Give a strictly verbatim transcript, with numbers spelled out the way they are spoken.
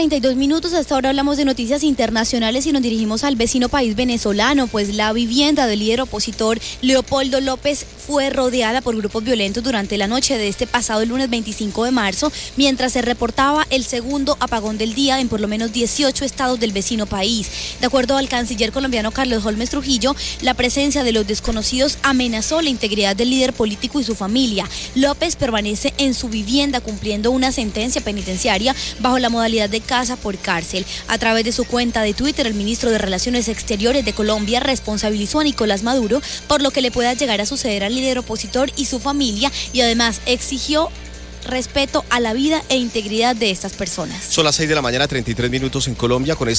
treinta y dos minutos, hasta ahora hablamos de noticias internacionales y nos dirigimos al vecino país venezolano, pues la vivienda del líder opositor Leopoldo López fue rodeada por grupos violentos durante la noche de este pasado lunes veinticinco de marzo, mientras se reportaba el segundo apagón del día en por lo menos dieciocho estados del vecino país. De acuerdo al canciller colombiano Carlos Holmes Trujillo, la presencia de los desconocidos amenazó la integridad del líder político y su familia. López permanece en su vivienda cumpliendo una sentencia penitenciaria bajo la modalidad de casa por cárcel. A través de su cuenta de Twitter, el ministro de Relaciones Exteriores de Colombia responsabilizó a Nicolás Maduro por lo que le pueda llegar a suceder al líder opositor y su familia, y además exigió respeto a la vida e integridad de estas personas. Son las seis de la mañana, treinta y tres minutos en Colombia. Con esa